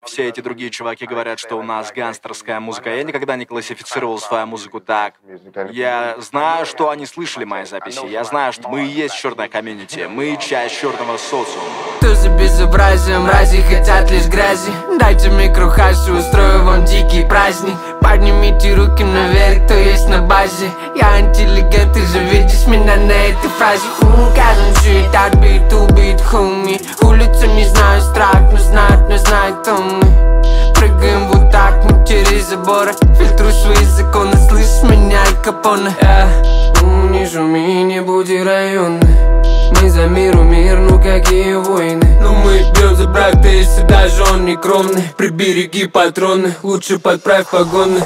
все эти другие чуваки говорят, что у нас гангстерская музыка. Я никогда не классифицировал свою музыку так. Я знаю, что они слышали мои записи. Я знаю, что мы и есть черная комьюнити. Мы часть черного социума. Тузы безобразия, мрази хотят лишь грязи. Дайте микрохаш и устрою вам дикий праздник. Поднимите руки наверх, кто есть на базе. Я интеллигент, ты же видишь меня на этой фразе. Каждый жить от бит, убит, хуми. Улица не знаю, страх, но знает, кто мы. Прыгаем вот так, мы через заборы. Фильтруй свои законы, слышь меня, и Капоне. Не шуми, не буди районный. Мы за миру мир, ну какие войны. Но мы бьем за брак, ты если даже он не кровный. Прибереги патроны, лучше подправь погоны.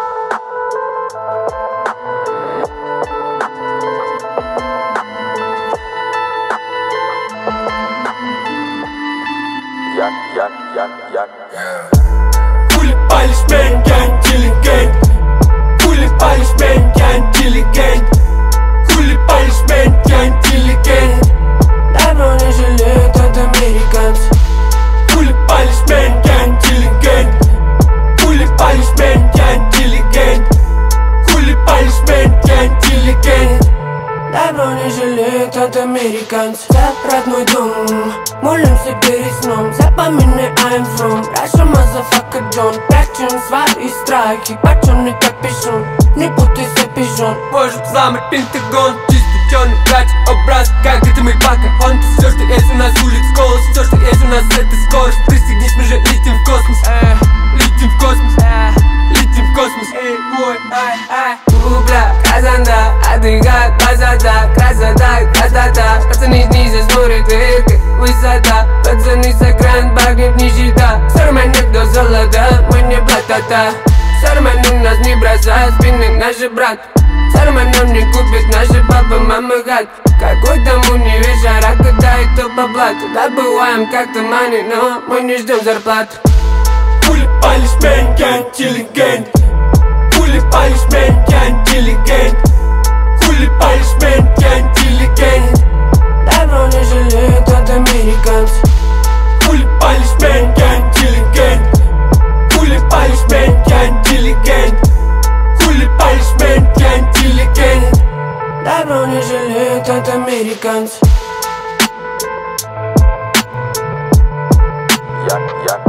Хули палишь, мен, я интеллигент. Хули палишь, мен, я интеллигент. Хули палишь, мен, я интеллигент. Давно не жалеют от американцев. Хули палишь, мен, я интеллигент. Хули палишь, мен, я интеллигент. Хули палишь, мен, я интеллигент. Давно не жалеют от американцев. За родной дом, молимся перед сном. Запоминай, I'm from Russia, motherfucker, John. Прячем свои страхи, почёмный капюшон. Не путайся, пижон. Может взломать Пентагон. Чистый черный, братья, образ, как это мой бака. Он все, что есть у нас, улиц, голос. Все, что есть у нас, это скорость. Пристегнись, мы же летим в космос. Летим в космос. Летим в космос. Бля, Казанда, отдыхай, красота, красота, красота. Пацаны снизу смотрят вверх, высота. Пацаны с экран, багнет нищета. Сарманек до золота, мы не блатата. Сарманы нас не бросают, спины наши брат. Сарманам не купит наши папа, мама гад. Какой там универ, жара, когда это по блату. Добываем как-то мани, но мы не ждем зарплату. Хули палишь, мен, я интеллигент. Хули палишь, мен, я интеллигент. Хули палишь, мен, я интеллигент. Давно не жалеют от американцев. Хули палишь, мен, я интеллигент. Хули палишь, мен, я интеллигент. Хули палишь, мен, я интеллигент. Давно не жалеют от американцев. Я